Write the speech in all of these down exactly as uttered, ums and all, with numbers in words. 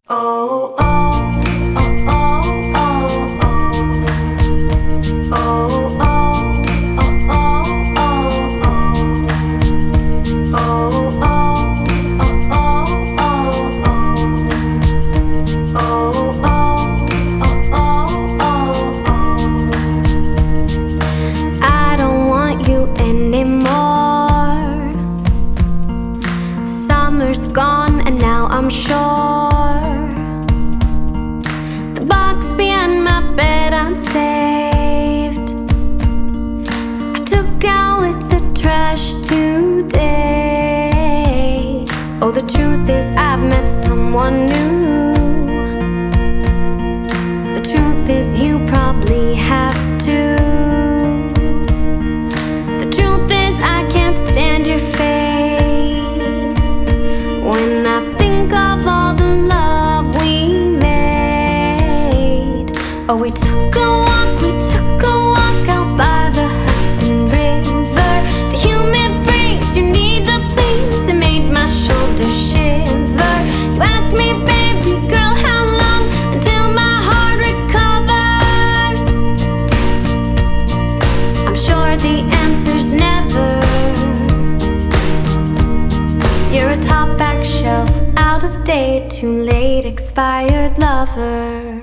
Oh, oh, oh, oh, oh, oh. Oh, oh, oh, oh, oh, oh. Oh, oh, oh, oh, oh, oh. Oh, oh, oh, oh, oh. I don't want you anymore. Summer's gone and now I'm sure the box behind my bed unsaved I took out with the trash today. Oh, the truth is I've met someone new. The truth is you probably have too. The truth is I can't stand your face when I think of all the love we made. Oh, we took a walk, we took a walk out by the Hudson River. The humid breeze, your need to please, it made my shoulders shiver. You asked me, baby girl, how long until my heart recovers? I'm sure the answer's never. You're a top back shelf, out of date, too late, expired lover.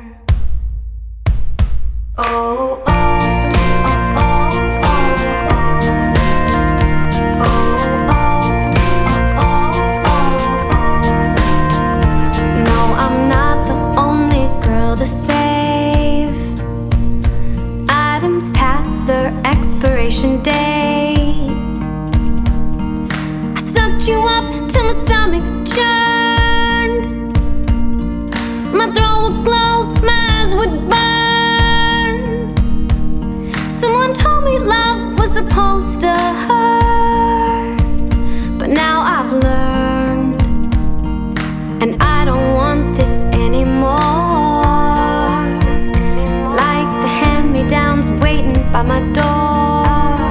Oh, oh, oh, oh, oh, oh. Oh, oh, oh, oh, oh. No, I'm not the only girl to save items past their expiration date. I sucked you up till my stomach churned. My throat would close, my eyes would burn. Someone told me love was supposed to hurt, but now I've learned, and I don't want this anymore. Like the hand-me-downs waiting by my door.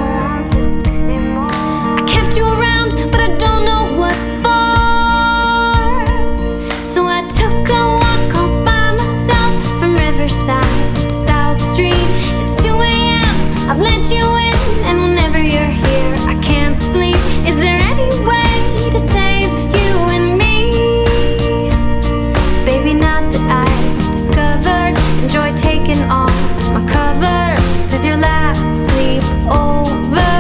I kept you around, but I don't know what for. So I took a walk all by myself from Riverside to South Street. It's two a m, I've let you in, and whenever you're here I can't sleep. Is there any way to save you and me? Baby, not that I discovered enjoy taking off my covers. This is your last sleep over.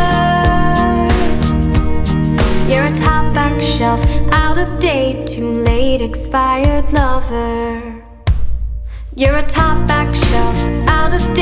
You're a top back shelf, out of date, too late, expired lover. You're a top back shelf, out of date.